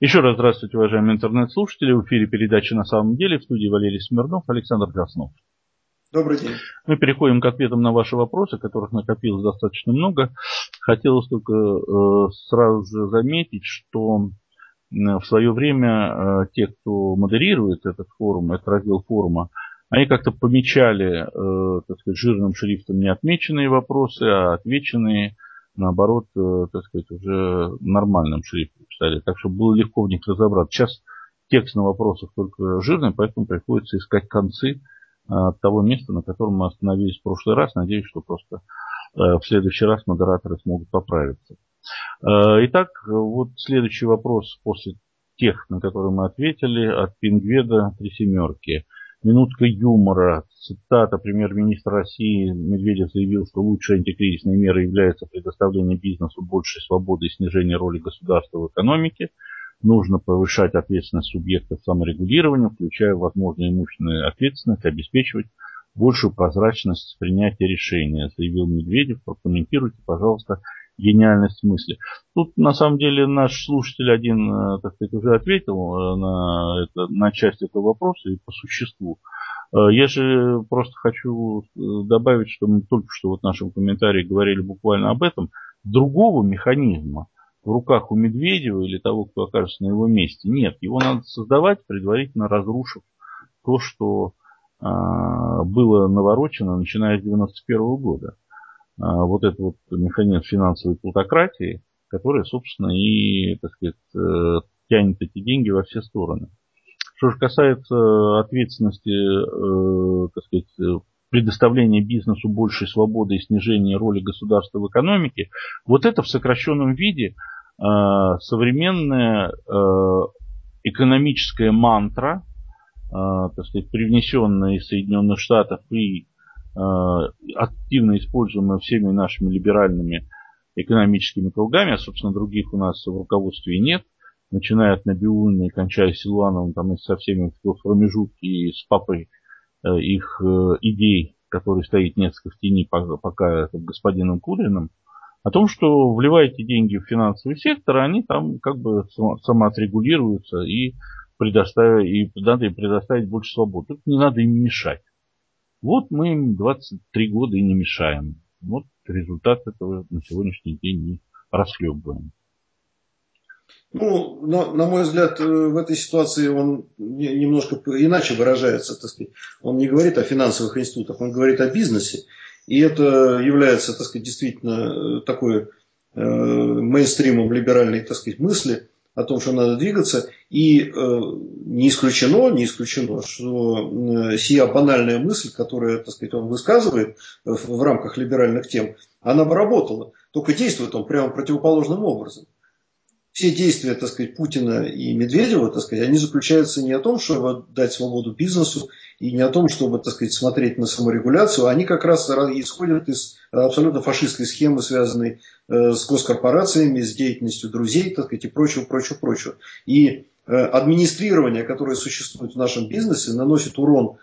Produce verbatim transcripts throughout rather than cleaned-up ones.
Еще раз здравствуйте, уважаемые интернет-слушатели. В эфире передача «На самом деле». В студии Валерий Смирнов, Александр Краснов. Добрый день. Мы переходим к ответам на ваши вопросы, которых накопилось достаточно много. Хотелось только э, сразу же заметить, что в свое время э, те, кто модерирует этот форум, этот раздел форума, они как-то помечали, э, так сказать, жирным шрифтом не отмеченные вопросы, а отвеченные, наоборот, э, так сказать, уже нормальным шрифтом писали. Так что было легко в них разобраться. Сейчас текст на вопросах только жирный, поэтому приходится искать концы э, от того места, на котором мы остановились в прошлый раз. Надеюсь, что просто э, в следующий раз модераторы смогут поправиться. Э, итак, вот следующий вопрос после тех, на которые мы ответили, от Пингведа «Три семерки». Минутка юмора. Цитата: премьер-министр России Медведев заявил, что лучшей антикризисной мерой является предоставление бизнесу большей свободы и снижение роли государства в экономике. Нужно повышать ответственность субъектов саморегулирования, включая возможную имущественную ответственность, обеспечивать большую прозрачность принятия решения, заявил Медведев. Прокомментируйте, пожалуйста, гениальность мысли. Тут, на самом деле, наш слушатель один, так сказать, уже ответил на, это, на часть этого вопроса и по существу. Я же просто хочу добавить, что мы только что вот в нашем комментарии говорили буквально об этом. Другого механизма в руках у Медведева или того, кто окажется на его месте, нет. Его надо создавать, предварительно разрушив то, что а, было наворочено, начиная с девяносто первого года. Вот этот вот механизм финансовой плутократии, который, собственно, и, так сказать, тянет эти деньги во все стороны. Что же касается ответственности, так сказать, предоставления бизнесу большей свободы и снижения роли государства в экономике, вот это в сокращенном виде современная экономическая мантра, так сказать, привнесенная из Соединенных Штатов и активно используемая всеми нашими либеральными экономическими кругами, а, собственно, других у нас в руководстве нет, начиная от Набиуллина и кончая Силуановым, там, и со всеми в промежутке, и с папой их идей, который стоит несколько в тени, пока господином Кудриным, о том, что вливаете деньги в финансовый сектор, они там как бы самоотрегулируются и, предоставить, и надо им предоставить больше свободы. Тут не надо им мешать. Вот мы им двадцать три года и не мешаем. Вот результат этого на сегодняшний день и расхлебываем. Ну, на, на мой взгляд, в этой ситуации он немножко иначе выражается, так сказать. Он не говорит о финансовых институтах, он говорит о бизнесе. И это является, так сказать, действительно такой э, мейнстримом либеральной, так сказать, мысли о том, что надо двигаться. И э, не исключено, не исключено, что э, сия банальная мысль, которую, так сказать, он высказывает в, в рамках либеральных тем, она бы работала. Только действует он прямо противоположным образом. Все действия, так сказать, Путина и Медведева, так сказать, они заключаются не о том, чтобы дать свободу бизнесу, и не о том, чтобы, так сказать, смотреть на саморегуляцию, они как раз исходят из абсолютно фашистской схемы, связанной с госкорпорациями, с деятельностью друзей, так сказать, и прочего, прочего, прочего. И администрирование, которое существует в нашем бизнесе, наносит урон,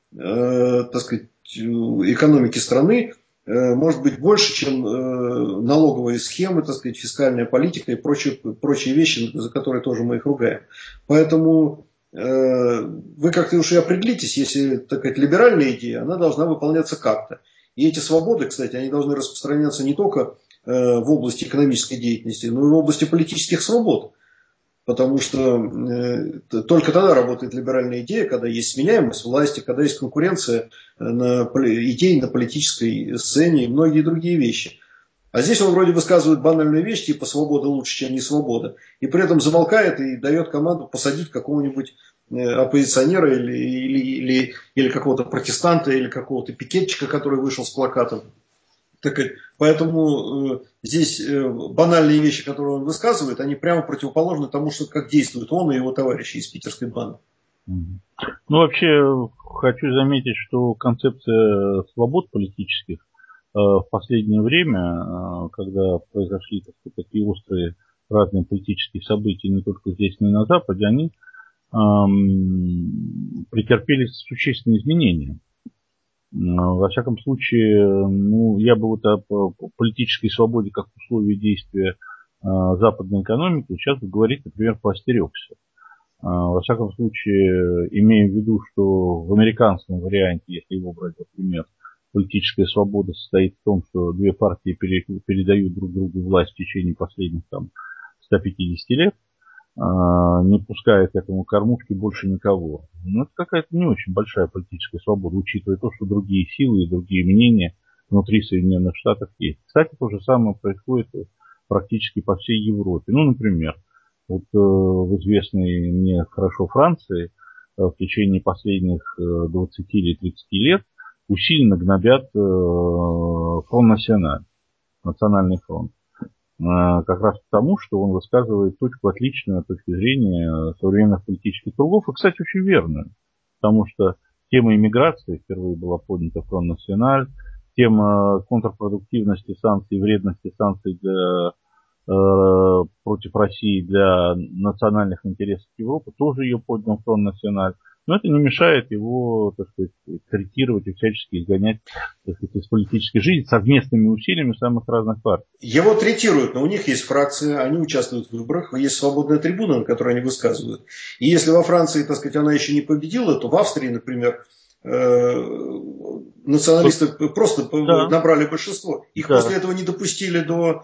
так сказать, экономике страны, может быть больше, чем налоговые схемы, так сказать, фискальная политика и прочие, прочие вещи, за которые тоже мы их ругаем. Поэтому э, вы как-то уж и определитесь, если, так сказать, либеральная идея, она должна выполняться как-то. И эти свободы, кстати, они должны распространяться не только э, в области экономической деятельности, но и в области политических свобод. Потому что э, только тогда работает либеральная идея, когда есть сменяемость власти, когда есть конкуренция на, идей на политической сцене и многие другие вещи. А здесь он вроде высказывает банальную вещь, типа свобода лучше, чем не свобода, и при этом замолкает и дает команду посадить какого-нибудь оппозиционера или, или, или, или какого-то протестанта, или какого-то пикетчика, который вышел с плакатом. Так, поэтому э, здесь э, банальные вещи, которые он высказывает, они прямо противоположны тому, что, как действует он и его товарищи из питерской банды. Ну, вообще, хочу заметить, что концепция свобод политических э, в последнее время, э, когда произошли, так сказать, такие острые разные политические события не только здесь, но и на Западе, они э, претерпели существенные изменения. Во всяком случае, ну, я бы вот о политической свободе как условии действия западной экономики, сейчас говорить, например, поостерегся. Во всяком случае, имея в виду, что в американском варианте, если его брать, например, политическая свобода состоит в том, что две партии передают друг другу власть в течение последних там, ста пятидесяти лет, не пуская к этому кормушки больше никого. Ну, это какая-то не очень большая политическая свобода, учитывая то, что другие силы и другие мнения внутри Соединенных Штатов есть. Кстати, то же самое происходит практически по всей Европе. Ну, например, вот э, в известной мне хорошо Франции э, в течение последних э, двадцати или тридцати лет усиленно гнобят э, Фронт Националь, Национальный фронт. Э, как раз потому, что он высказывает точку отличную от точки зрения современных политических кругов. И, кстати, очень верную. Потому что тема иммиграции впервые была поднята Фронт Националь, тема контрпродуктивности санкций, вредности санкций для, э, против России для национальных интересов Европы тоже ее поднял Фронт Националь. Но это не мешает его, так сказать, третировать и всячески изгонять, так сказать, из политической жизни совместными усилиями самых разных партий. Его третируют, но у них есть фракция, они участвуют в выборах, есть свободная трибуна, на которой они высказывают. И если во Франции, так сказать, она еще не победила, то в Австрии, например, националисты просто да. набрали большинство. Их да. после этого не допустили до...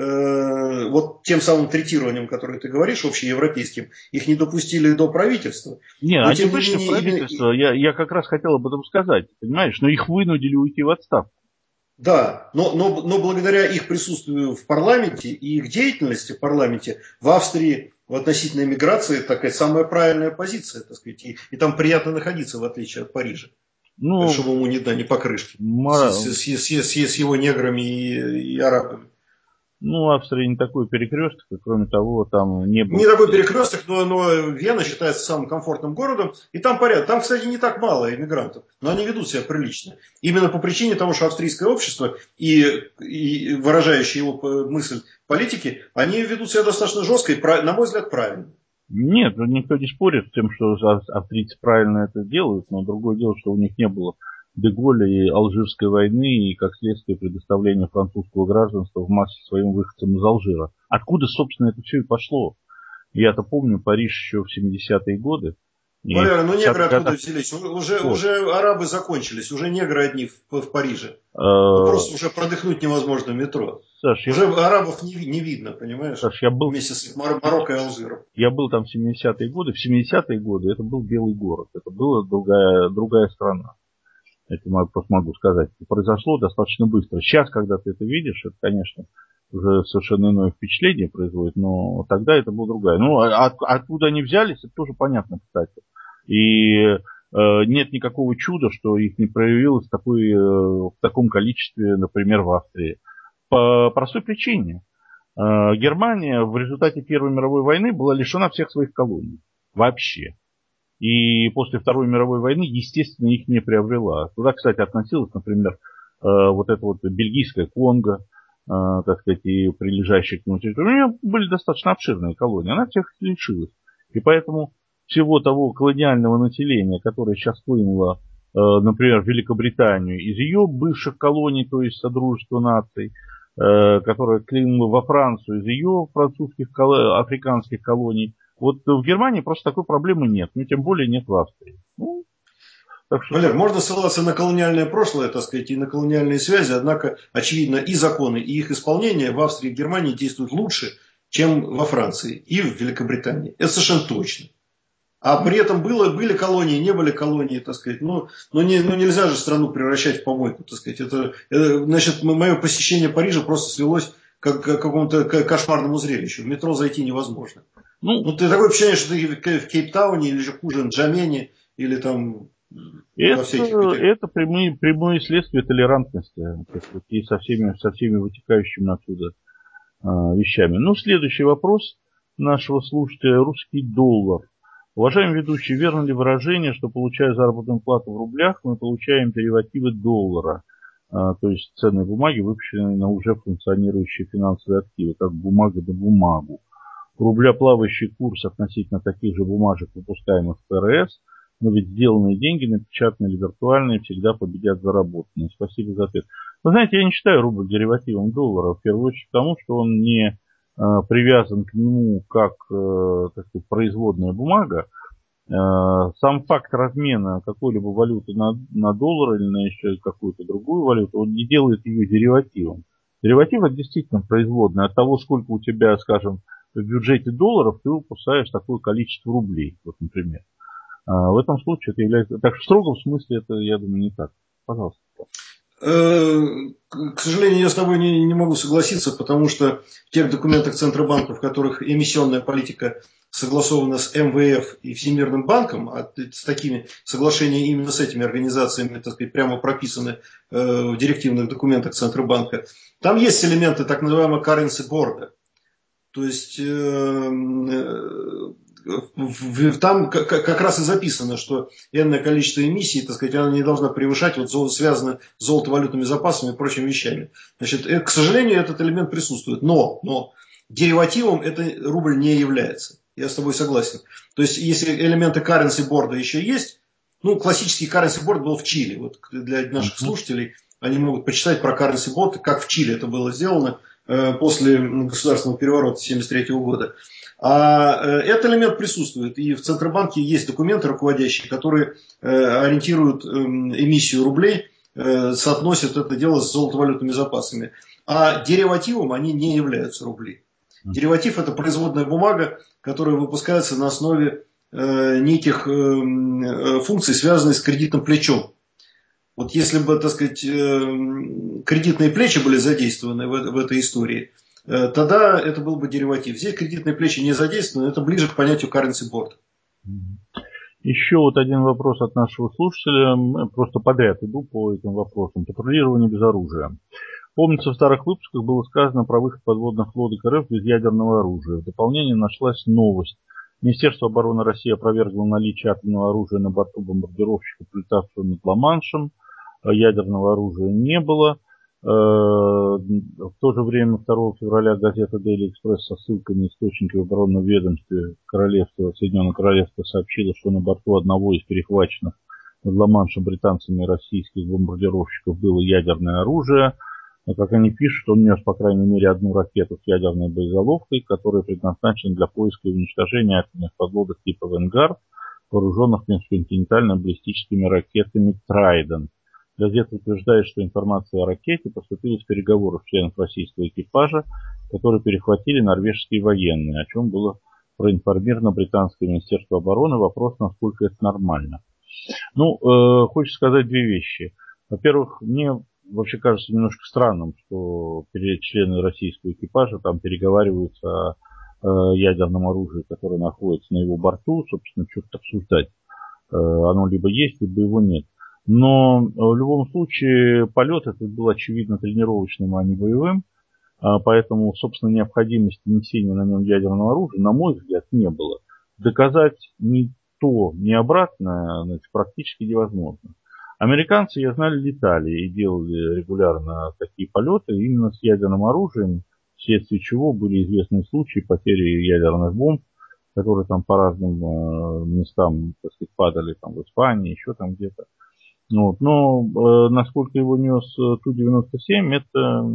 вот тем самым третированием, которое ты говоришь, общеевропейским, их не допустили до правительства. Не, но, они вышли в правительство, именно... я, я как раз хотел об этом сказать, понимаешь, но их вынудили уйти в отставку. Да, но, но, но благодаря их присутствию в парламенте и их деятельности в парламенте в Австрии в относительно миграции такая самая правильная позиция, так сказать, и, и там приятно находиться, в отличие от Парижа. Ну, чтобы ему не, да, не покрышки мора... с, с, с, с, с его неграми и, и арабами. Ну, Австрия не такой перекресток, и кроме того, там не было... Не такой перекресток, но, но Вена считается самым комфортным городом, и там порядок. Там, кстати, не так мало иммигрантов, но они ведут себя прилично. Именно по причине того, что австрийское общество и, и выражающие его мысль политики, они ведут себя достаточно жестко и, на мой взгляд, правильно. Нет, никто не спорит с тем, что австрийцы правильно это делают, но другое дело, что у них не было Де-Голля и Алжирской войны, и как следствие предоставления французского гражданства в массе своим выходцам из Алжира. Откуда, собственно, это все и пошло? Я-то помню Париж еще в семидесятые годы. Валера, ну негры откуда годах... взялись? Уже, уже арабы закончились, уже негры одни в, в Париже. Ну, просто уже продыхнуть невозможно в метро. Саш, уже я... арабов не, не видно, понимаешь? Саш, я был... Вместе с Марокко и Алжиром. Я был там в семидесятые годы. В семидесятые годы это был белый город. Это была другая, другая страна. Это я просто могу сказать. Это произошло достаточно быстро. Сейчас, когда ты это видишь, это, конечно, уже совершенно иное впечатление производит, но тогда это была другая. Ну, от, откуда они взялись, это тоже понятно, кстати. И э, нет никакого чуда, что их не проявилось такой, э, в таком количестве, например, в Австрии. По простой причине. Э, Германия в результате Первой мировой войны была лишена всех своих колоний. Вообще. И после Второй мировой войны, естественно, их не приобрела. Туда, кстати, относилась, например, вот эта вот бельгийская Конго, так сказать, и прилежащие к нему территории. У нее были достаточно обширные колонии, она всех лишилась. И поэтому всего того колониального населения, которое сейчас хлынуло, например, в Великобританию, из ее бывших колоний, то есть Содружества наций, которое хлынуло во Францию, из ее французских, африканских колоний, вот в Германии просто такой проблемы нет, ну тем более нет в Австрии. Ну, так что... Валер, можно ссылаться на колониальное прошлое, так сказать, и на колониальные связи, однако, очевидно, и законы, и их исполнение в Австрии и Германии действуют лучше, чем во Франции и в Великобритании. Это совершенно точно. А при этом было, были колонии, не были колонии, так сказать. Ну, ну, не, ну нельзя же страну превращать в помойку, так сказать. Это, это, значит, мое посещение Парижа просто свелось к, к какому-то кошмарному зрелищу. В метро зайти невозможно. Ну, ну ты такое впечатление, что ты в Кейптауне или же хуже Нджамене или там это, во всяких это прямые, прямое следствие толерантности и со всеми, со всеми вытекающими оттуда а, вещами. Ну, следующий вопрос нашего слушателя. Русский доллар. Уважаемый ведущий, верно ли выражение, что, получая заработную плату в рублях, мы получаем деривативы доллара, а, то есть ценные бумаги, выпущенные на уже функционирующие финансовые активы, как бумага на бумагу? У рубля плавающий курс относительно таких же бумажек, выпускаемых в ФРС, но ведь сделанные деньги, напечатанные или виртуальные, всегда победят заработанные. Спасибо за ответ. Вы знаете, я не считаю рубль деривативом доллара, в первую очередь потому, что он не привязан к нему как, так сказать, производная бумага, сам факт размена какой-либо валюты на, на доллар или на еще какую-то другую валюту, он не делает ее деривативом. Дериватив это действительно производная. От того, сколько у тебя, скажем, в бюджете долларов, ты выпускаешь такое количество рублей, вот, например. А в этом случае это является... Так что в строгом смысле это, я думаю, не так. Пожалуйста. К сожалению, я с тобой не, не могу согласиться, потому что в тех документах Центробанка, в которых эмиссионная политика согласована с эм вэ эф и Всемирным банком, а с такими соглашения именно с этими организациями, так сказать, прямо прописаны в директивных документах Центробанка, там есть элементы так называемого currency board. То есть там как раз и записано, что энное количество эмиссий, так сказать, она не должна превышать, вот связано с золотовалютными запасами и прочими вещами. Значит, к сожалению, этот элемент присутствует. Но, но деривативом это рубль не является. Я с тобой согласен. То есть, если элементы currency board еще есть, ну, классический currency board был в Чили. Вот для наших слушателей они могут почитать про currency board, как в Чили это было сделано после государственного переворота тысяча девятьсот семьдесят третьего года. А этот элемент присутствует. И в Центробанке есть документы руководящие, которые ориентируют эмиссию рублей, соотносят это дело с золотовалютными запасами. А деривативом они не являются рубли. Дериватив – это производная бумага, которая выпускается на основе неких функций, связанных с кредитным плечом. Вот если бы, так сказать, кредитные плечи были задействованы в, в этой истории, тогда это был бы дериватив. Здесь кредитные плечи не задействованы, это ближе к понятию currency board. Еще вот один вопрос от нашего слушателя. Просто подряд иду по этим вопросам. Патрулирование без оружия. Помнится, в старых выпусках было сказано про выход подводных лодок эр эф без ядерного оружия. В дополнение нашлась новость. Министерство обороны России опровергло наличие атомного оружия на борту бомбардировщика, прилетавшего над Ла-Маншем. Ядерного оружия не было. В то же время второго февраля газета Daily Express со ссылкой на источники в оборонном ведомстве Королевства, Соединенного Королевства сообщила, что на борту одного из перехваченных над Ла-Маншем британцами и российских бомбардировщиков было ядерное оружие. Но, как они пишут, он нес, по крайней мере, одну ракету с ядерной боеголовкой, которая предназначена для поиска и уничтожения атомных подлодок типа «Венгард», вооруженных межконтинентально-баллистическими ракетами «Трайдент». Газета утверждает, что информация о ракете поступила с переговоров членов российского экипажа, которые перехватили норвежские военные, о чем было проинформировано британское министерство обороны. Вопрос, насколько это нормально. Ну, э, хочется сказать две вещи. Во-первых, мне вообще кажется немножко странным, что члены российского экипажа там переговариваются о э, ядерном оружии, которое находится на его борту. Собственно, что-то обсуждать. Э, оно либо есть, либо его нет. Но в любом случае полет этот был очевидно тренировочным, а не боевым. Поэтому, собственно, необходимости несения на нем ядерного оружия, на мой взгляд, не было. Доказать ни то, ни обратное, значит, практически невозможно. Американцы, я знаю, летали и делали регулярно такие полеты именно с ядерным оружием, вследствие чего были известны случаи потери ядерных бомб, которые там по разным местам, так сказать, падали там, в Испании, еще там где-то. Вот. Но э, насколько его нес Ту девяносто семь, это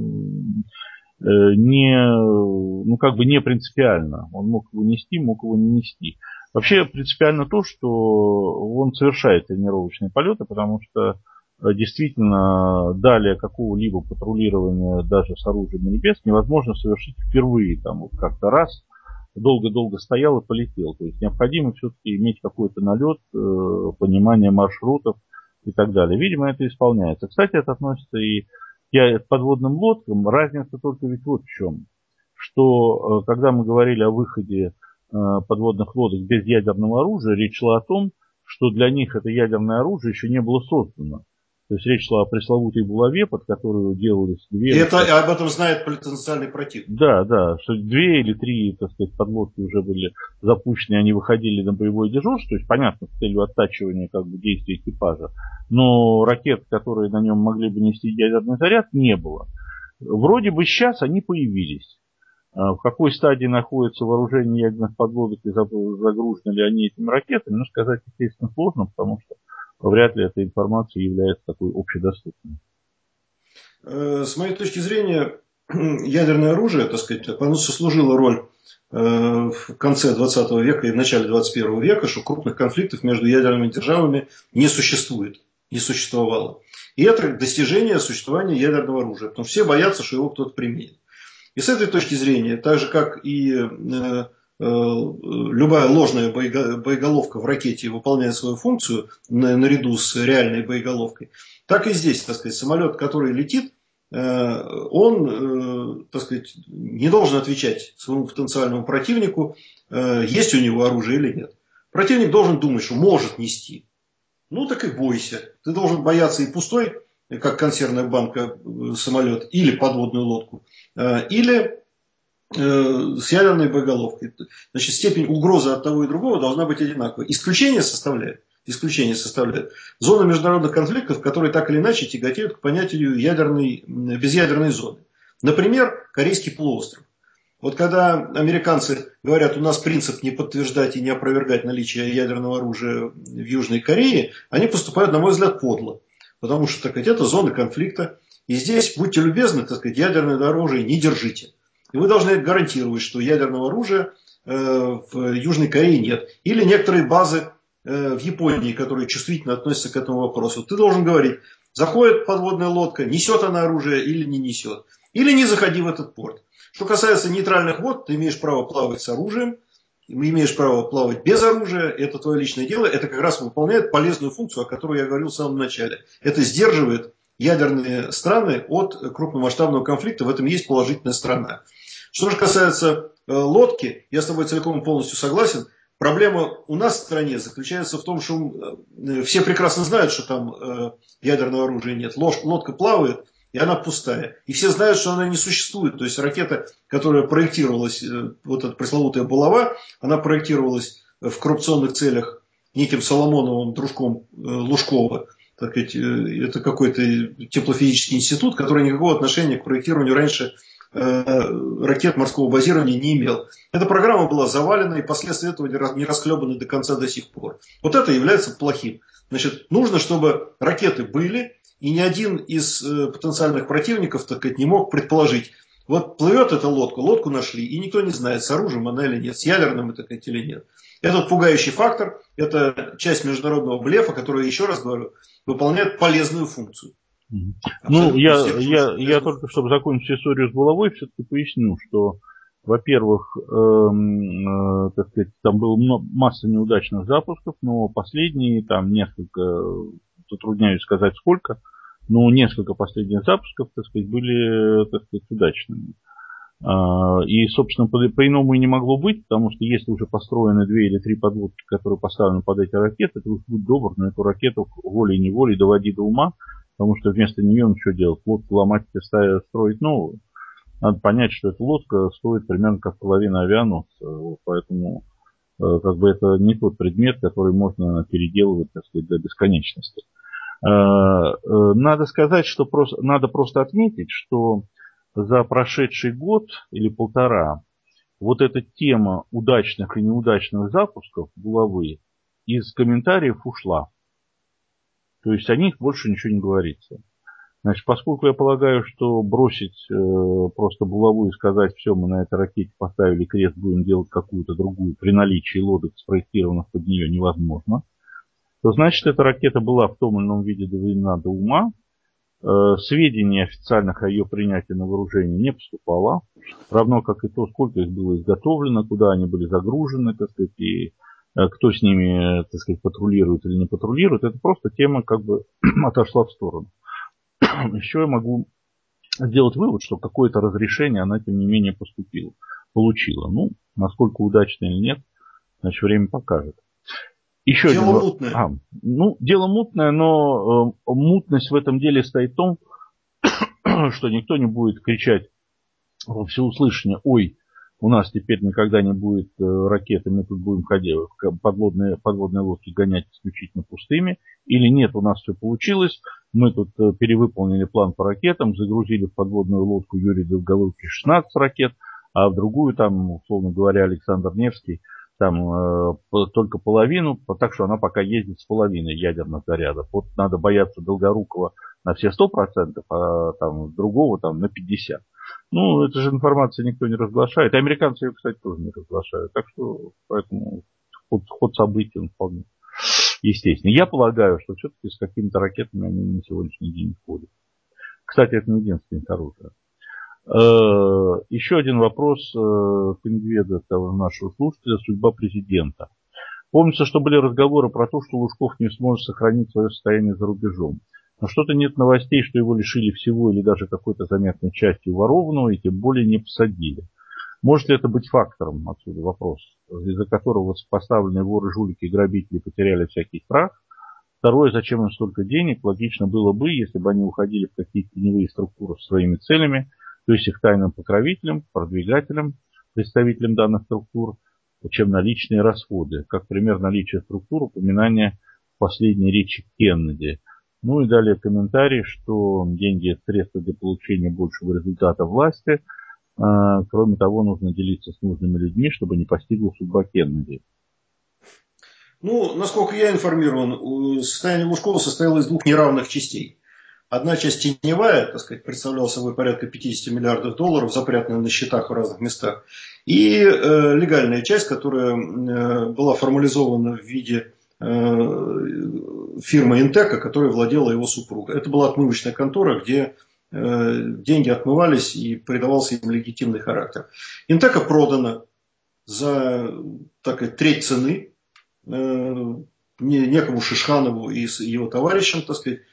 э, не, ну, как бы не принципиально. Он мог его нести, мог его не нести. Вообще принципиально то, что он совершает тренировочные полеты, потому что э, действительно далее какого-либо патрулирования даже с оружием небес невозможно совершить впервые. Там вот как-то раз долго-долго стоял и полетел. То есть необходимо все-таки иметь какой-то налет, э, понимание маршрутов и так далее. Видимо, это исполняется. Кстати, это относится и к подводным лодкам. Разница только ведь вот в чем. Что, когда мы говорили о выходе подводных лодок без ядерного оружия, речь шла о том, что для них это ядерное оружие еще не было создано. То есть речь шла о пресловутой булаве, под которую делались две... И это, об этом знает потенциальный противник. Да, да, что две или три, так сказать, подлодки уже были запущены, они выходили на боевой дежурство, то есть, понятно, с целью оттачивания как бы действий экипажа, но ракет, которые на нем могли бы нести ядерный заряд, не было. Вроде бы сейчас они появились. В какой стадии находится вооружение ядерных подлодок и загружены ли они этими ракетами, ну, сказать, естественно, сложно, потому что вряд ли эта информация является такой общедоступной. С моей точки зрения, ядерное оружие, так сказать, оно сослужило роль в конце двадцатого века и в начале двадцать первого века, что крупных конфликтов между ядерными державами не существует, не существовало. И это достижение существования ядерного оружия, потому что все боятся, что его кто-то применит. И с этой точки зрения, так же как и э, э, любая ложная боеголовка в ракете выполняет свою функцию на, наряду с реальной боеголовкой, так и здесь, так сказать, самолет, который летит, он, так сказать, не должен отвечать своему потенциальному противнику, есть у него оружие или нет. Противник должен думать, что может нести. Ну, так и бойся. Ты должен бояться и пустой, как консервная банка, самолет, или подводную лодку, или с ядерной боеголовкой. Значит, степень угрозы от того и другого должна быть одинаковой. Исключение составляет. Исключение составляет зона международных конфликтов, которые так или иначе тяготеют к понятию ядерной, безъядерной зоны. Например, Корейский полуостров. Вот когда американцы говорят, у нас принцип не подтверждать и не опровергать наличие ядерного оружия в Южной Корее, они поступают, на мой взгляд, подло. Потому что, так сказать, это зона конфликта. И здесь, будьте любезны, так сказать, ядерное оружие не держите. И вы должны гарантировать, что ядерного оружия э, в Южной Корее нет. Или некоторые базы в Японии, которые чувствительно относятся к этому вопросу. Ты должен говорить, заходит подводная лодка, несет она оружие или не несет. Или не заходи в этот порт. Что касается нейтральных вод, ты имеешь право плавать с оружием, имеешь право плавать без оружия, это твое личное дело, это как раз выполняет полезную функцию, о которой я говорил в самом начале. Это сдерживает ядерные страны от крупномасштабного конфликта, в этом есть положительная сторона. Что же касается э, лодки, я с тобой целиком и полностью согласен. Проблема у нас в стране заключается в том, что все прекрасно знают, что там ядерного оружия нет. Лодка плавает, и она пустая. И все знают, что она не существует. То есть ракета, которая проектировалась, вот эта пресловутая булава, она проектировалась в коррупционных целях неким Соломоновым дружком Лужкова. Так сказать, это какой-то теплофизический институт, который никакого отношения к проектированию раньше ракет морского базирования не имел. Эта программа была завалена, и последствия этого не расхлебаны до конца до сих пор. Вот это является плохим. Значит, нужно, чтобы ракеты были, и ни один из потенциальных противников, так сказать, не мог предположить, вот плывет эта лодка, лодку нашли, и никто не знает, с оружием она или нет, с ядерным, так сказать, или нет. Этот пугающий фактор, это часть международного блефа, который, еще раз говорю, выполняет полезную функцию. Ну, я, я, я только, чтобы закончить историю с булавой, все-таки поясню, что, во-первых, эм, э, так сказать, там было масса неудачных запусков, но последние, там несколько, затрудняюсь сказать сколько, но несколько последних запусков, так сказать, были, так сказать, удачными. И, собственно, по-иному и не могло быть, потому что если уже построены две или три подводки, которые поставлены под эти ракеты, то уж будь добр, на эту ракету волей-неволей доводи до ума, потому что вместо нее он что делать? Лодку ломать и строить новую. Надо понять, что эта лодка стоит примерно как половина авианосца, поэтому как бы это не тот предмет, который можно переделывать, так сказать, до бесконечности. Надо сказать, что просто, надо просто отметить, что за прошедший год или полтора вот эта тема удачных и неудачных запусков булавы из комментариев ушла. То есть о них больше ничего не говорится. Значит, поскольку я полагаю, что бросить э, просто булаву и сказать, все, мы на этой ракете поставили крест, будем делать какую-то другую при наличии лодок, спроектированных под нее, невозможно, то значит, эта ракета была в том или ином виде доведена до ума. Э, сведений официальных о ее принятии на вооружение не поступало, равно как и то, сколько их было изготовлено, куда они были загружены, так сказать, и э, кто с ними, так сказать, патрулирует или не патрулирует. Это просто тема как бы отошла в сторону. Еще я могу сделать вывод, что какое-то разрешение она, тем не менее, поступила, получила. Ну, насколько удачно или нет, значит, время покажет. Еще дело один... мутное. А, ну, дело мутное, но э, мутность в этом деле стоит в том, что никто не будет кричать во всеуслышание: ой, у нас теперь никогда не будет э, ракеты, мы тут будем ходить, подводные, подводные лодки гонять исключительно пустыми. Или нет, у нас все получилось, мы тут э, перевыполнили план по ракетам, загрузили в подводную лодку Юрия Долголовки шестнадцать ракет, а в другую, там, условно говоря, Александр Невский, там э, только половину, так что она пока ездит с половиной ядерных зарядов. Вот надо бояться Долгорукова на все сто процентов, а там другого там на пятьдесят процентов. Ну, это же информация никто не разглашает. И американцы ее, кстати, тоже не разглашают. Так что, поэтому ход, ход событий он вполне естественный. Я полагаю, что все-таки с какими-то ракетами они на сегодняшний день входят. Кстати, это не единственное оружие. Еще один вопрос Пингведа, нашего слушателя, судьба президента. Помнится, что были разговоры про то, что Лужков не сможет сохранить свое состояние за рубежом. Но что-то нет новостей, что его лишили всего или даже какой-то заметной части ворованного и тем более не посадили. Может ли это быть фактором, отсюда вопрос, из-за которого поставленные воры, жулики и грабители потеряли всякий страх? Второе, зачем им столько денег? Логично было бы, если бы они уходили в какие-то теневые структуры со своими целями, то есть их тайным покровителем, продвигателем, представителем данных структур, чем наличные расходы. Как пример наличия структур, упоминания в последней речи Кеннеди. Ну и далее комментарий, что деньги – это средство для получения большего результата власти. Кроме того, нужно делиться с нужными людьми, чтобы не постигла судьба Кеннеди. Ну, насколько я информирован, состояние Лужкова состояло из двух неравных частей. Одна часть теневая, так сказать, представляла собой порядка пятьдесят миллиардов долларов, запрятанные на счетах в разных местах. И э, легальная часть, которая э, была формализована в виде э, фирмы Интека, которой владела его супруга. Это была отмывочная контора, где э, деньги отмывались и придавался им легитимный характер. Интека продана за, так сказать, треть цены э, некому Шишханову и его товарищам, так сказать.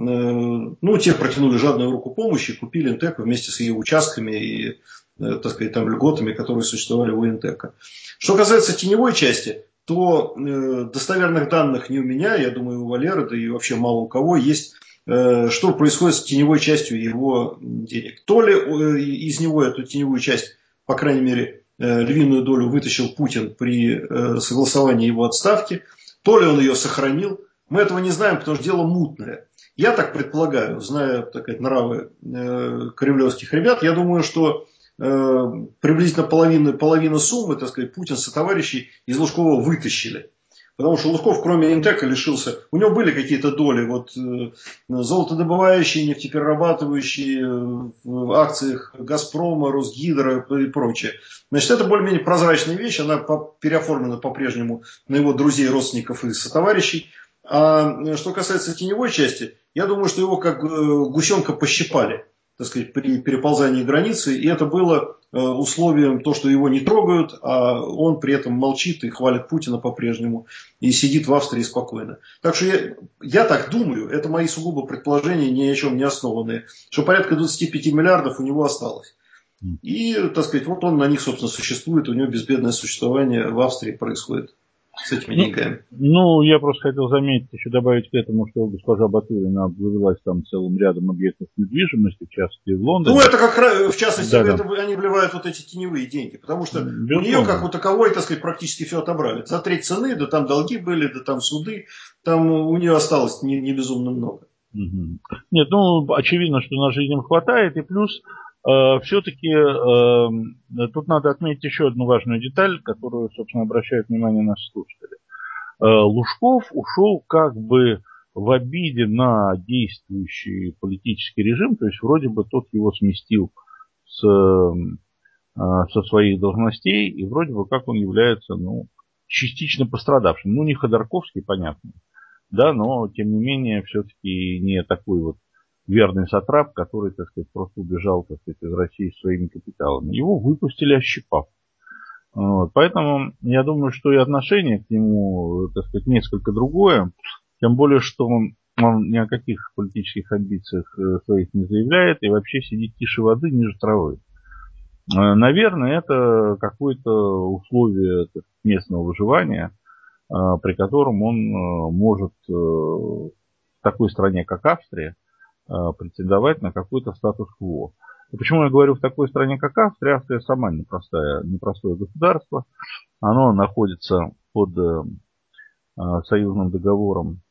Ну, те протянули жадную руку помощи, купили Интеку вместе с ее участками и, так сказать, там льготами, которые существовали у Интека. Что касается теневой части, то э, достоверных данных не у меня, я думаю, у Валеры, да и вообще мало у кого есть, э, что происходит с теневой частью его денег. То ли э, из него эту теневую часть, по крайней мере, э, львиную долю вытащил Путин при э, согласовании его отставки, то ли он ее сохранил. Мы этого не знаем, потому что дело мутное. Я так предполагаю, зная, так сказать, нравы э, кремлевских ребят, я думаю, что э, приблизительно половину, половину суммы, так сказать, Путин со товарищей из Лужкова вытащили. Потому что Лужков, кроме Интека, лишился... У него были какие-то доли, вот э, золотодобывающие, нефтеперерабатывающие, э, в акциях Газпрома, Росгидро и прочее. Значит, это более-менее прозрачная вещь, она по, переоформлена по-прежнему на его друзей, родственников и сотоварищей. А что касается теневой части, я думаю, что его как гусенка пощипали, так сказать, при переползании границы. И это было условием то, что его не трогают, а он при этом молчит и хвалит Путина по-прежнему. И сидит в Австрии спокойно. Так что я, я так думаю, это мои сугубо предположения, ни о чем не основанные, что порядка двадцать пять миллиардов у него осталось. И, так сказать, вот он на них, собственно, существует, у него безбедное существование в Австрии происходит. С этими ну, деньгами. Ну, я просто хотел заметить, еще добавить к этому, что госпожа Батурина обзавелась там целым рядом объектов недвижимости, в частности в Лондоне. Ну, это как, в частности, да, это, да. они вливают вот эти теневые деньги, потому что Безусловно. у нее, как у таковой, так сказать, практически все отобрали. За треть цены, да там долги были, да там суды, там у нее осталось не, не безумно много. Угу. Нет, ну, очевидно, что на жизнь им хватает, и плюс э, все-таки э, тут надо отметить еще одну важную деталь, которую, собственно, обращают внимание наши слушатели. Э, Лужков ушел как бы в обиде на действующий политический режим, то есть вроде бы тот его сместил с, э, со своих должностей, и вроде бы как он является, ну, частично пострадавшим. Ну, не Ходорковский, понятно. Да, но, тем не менее, все-таки не такой вот верный сатрап, который, так сказать, просто убежал, так сказать, из России своими капиталами. Его выпустили, ощипав. Вот. Поэтому я думаю, что и отношение к нему, так сказать, несколько другое. Тем более, что он, он ни о каких политических амбициях своих не заявляет и вообще сидит тише воды, ниже травы. Наверное, это какое-то условие так, местного выживания, при котором он может в такой стране, как Австрия, претендовать на какой-то статус-кво. И почему я говорю в такой стране, как Австрия? Австрия сама непростая, непростое государство. Оно находится под союзным договором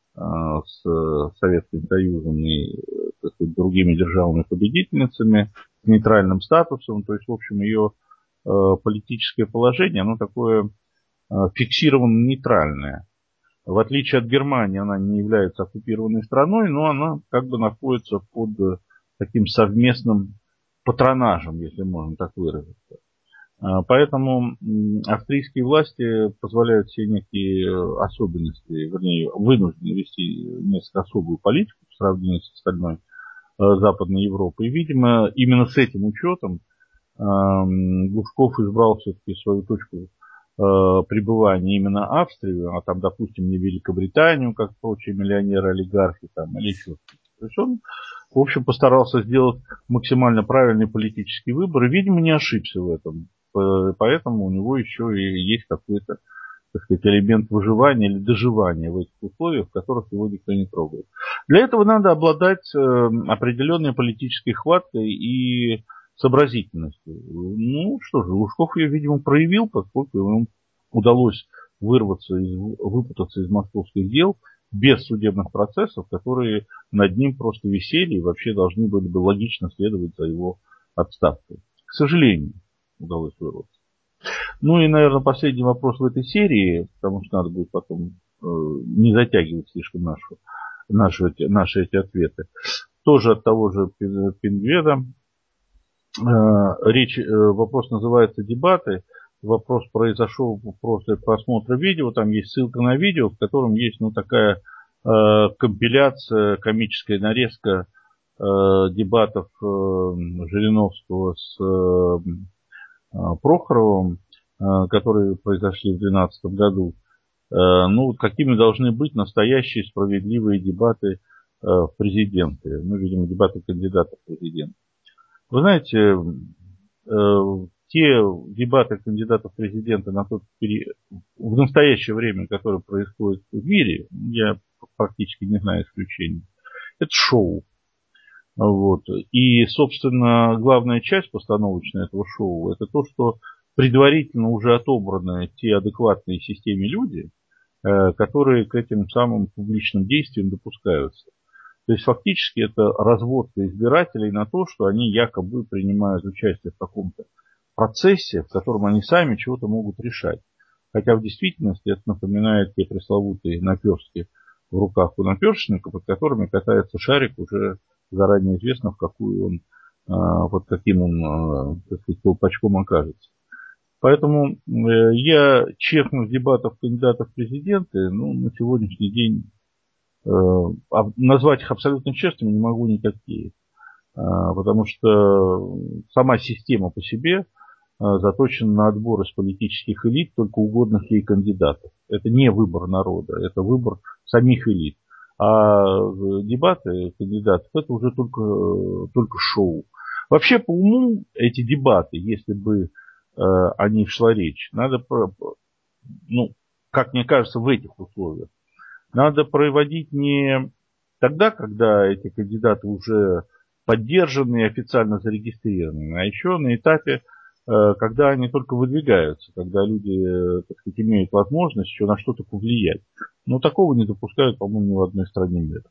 с Советским Союзом и, так сказать, другими державами-победительницами, с нейтральным статусом. То есть, в общем, ее политическое положение, оно такое фиксированно нейтральная. В отличие от Германии, она не является оккупированной страной, но она как бы находится под таким совместным патронажем, если можно так выразиться. Поэтому австрийские власти позволяют себе некие особенности, вернее, вынуждены вести несколько особую политику в сравнении с остальной Западной Европой. И, видимо, именно с этим учетом Глушков избрал все-таки свою точку пребывания именно Австрию, а там, допустим, не Великобританию, как прочие миллионеры-олигархи, там, или еще что-то. То есть он, в общем, постарался сделать максимально правильный политический выбор и, видимо, не ошибся в этом. Поэтому у него еще и есть какой-то, так сказать, элемент выживания или доживания в этих условиях, в которых его никто не трогает. Для этого надо обладать определенной политической хваткой и сообразительностью. Ну что же, Лужков ее, видимо, проявил, поскольку ему удалось вырваться, из, выпутаться из московских дел без судебных процессов, которые над ним просто висели и вообще должны были бы логично следовать за его отставкой. К сожалению, удалось вырваться. Ну и, наверное, последний вопрос в этой серии, потому что надо будет потом э, не затягивать слишком нашу, наши, наши эти ответы. Тоже от того же Пингведа. Э, речь, э, вопрос называется «Дебаты». Вопрос произошел после просмотра видео. Там есть ссылка на видео, в котором есть ну, такая э, компиляция, комическая нарезка э, дебатов э, Жириновского с э, Прохоровым, э, которые произошли в две тысячи двенадцатом году. Э, ну, вот какими должны быть настоящие справедливые дебаты э, в президенты. Ну, видимо, дебаты кандидатов в президенты. Вы знаете, э, те дебаты кандидатов в президенты на тот период, в настоящее время, которые происходят в мире, я практически не знаю исключений, это шоу. Вот. И, собственно, главная часть постановочная этого шоу, это то, что предварительно уже отобраны те адекватные системе люди, э, которые к этим самым публичным действиям допускаются. То есть фактически это разводка избирателей на то, что они якобы принимают участие в каком-то процессе, в котором они сами чего-то могут решать. Хотя в действительности это напоминает те пресловутые наперстки в руках у наперстника, под которыми катается шарик, уже заранее известно, в какую он, под каким он, так сказать, колпачком окажется. Поэтому я честных дебатов кандидатов в президенты, ну, на сегодняшний день назвать их абсолютно честными не могу никакие. Потому что сама система по себе заточена на отбор из политических элит только угодных ей кандидатов. Это не выбор народа, это выбор самих элит. А дебаты кандидатов это уже только, только шоу. Вообще по уму эти дебаты, если бы о них шла речь, надо, ну, как мне кажется, в этих условиях, надо проводить не тогда, когда эти кандидаты уже поддержаны и официально зарегистрированы, а еще на этапе, когда они только выдвигаются, когда люди, так сказать, имеют возможность еще на что-то повлиять. Но такого не допускают, по-моему, ни в одной стране мира.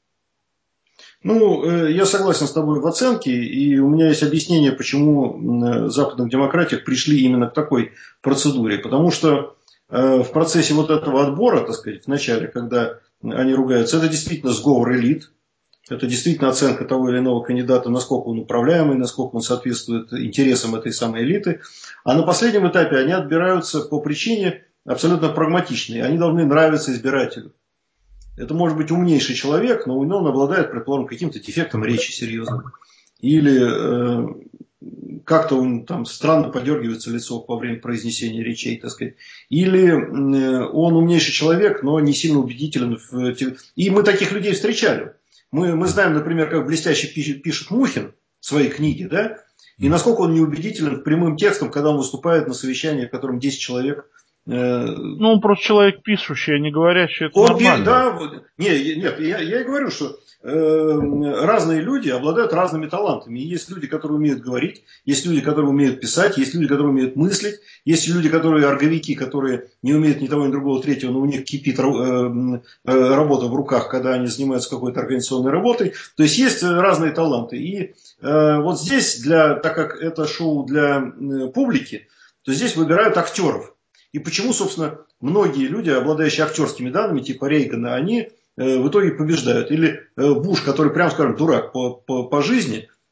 Ну, я согласен с тобой в оценке, и у меня есть объяснение, почему в западных демократиях пришли именно к такой процедуре. Потому что в процессе вот этого отбора, так сказать, в начале, когда они ругаются, это действительно сговор элит. Это действительно оценка того или иного кандидата, насколько он управляемый, насколько он соответствует интересам этой самой элиты. А на последнем этапе они отбираются по причине абсолютно прагматичной. Они должны нравиться избирателю. Это может быть умнейший человек, но он обладает, предположим, каким-то дефектом речи серьезным. Или э, как-то он там странно подергивается лицо во время произнесения речей, так сказать. Или э, он умнейший человек, но не сильно убедителен. В... И мы таких людей встречали. Мы, мы знаем, например, как блестяще пишет, пишет Мухин в своей книге, да, и насколько он неубедителен прямым текстом, когда он выступает на совещании, в котором десять человек. Э, ну, он просто человек пишущий, а не говорящий, это он, нормально. Да, не, нет, я, я и говорю, что э, разные люди обладают разными талантами. И есть люди, которые умеют говорить, есть люди, которые умеют писать, есть люди, которые умеют мыслить, есть люди, которые орговики, которые не умеют ни того, ни другого, третьего, но у них кипит э, э, работа в руках, когда они занимаются какой-то организационной работой. То есть есть разные таланты. И э, вот здесь, для, так как это шоу для э, публики, то здесь выбирают актеров. И почему, собственно, многие люди, обладающие актерскими данными, типа Рейгана, они э, в итоге побеждают. Или э, Буш, который, прямо скажем, дурак по, по, по жизни,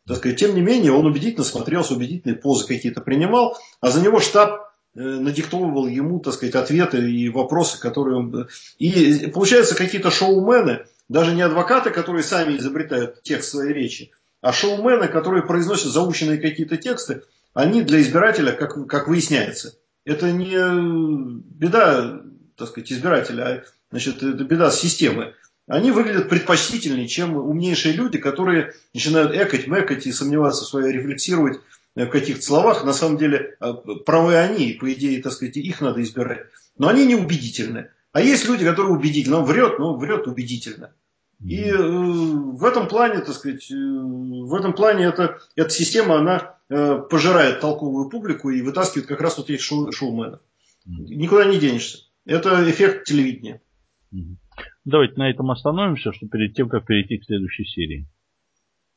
Так сказать, тем не менее, он убедительно смотрелся, убедительные позы какие-то принимал, а за него штаб надиктовывал ему, так сказать, ответы и вопросы, которые он... И получается, какие-то шоумены, даже не адвокаты, которые сами изобретают текст своей речи, а шоумены, которые произносят заученные какие-то тексты, они для избирателя, как, как выясняется, это не беда, так сказать, избирателя, а значит, это беда системы. Они выглядят предпочтительнее, чем умнейшие люди, которые начинают экать, мэкать и сомневаться в своей, рефлексировать в каких-то словах. На самом деле правы они, по идее, так сказать, их надо избирать. Но они не убедительны. А есть люди, которые убедительны. Он врет, но врет убедительно. И э, в этом плане, так сказать, э, в этом плане эта, эта система, она э, пожирает толковую публику и вытаскивает как раз вот этих шоу, шоуменов. Никуда не денешься. Это эффект телевидения. Давайте на этом остановимся, что перед тем, как перейти к следующей серии.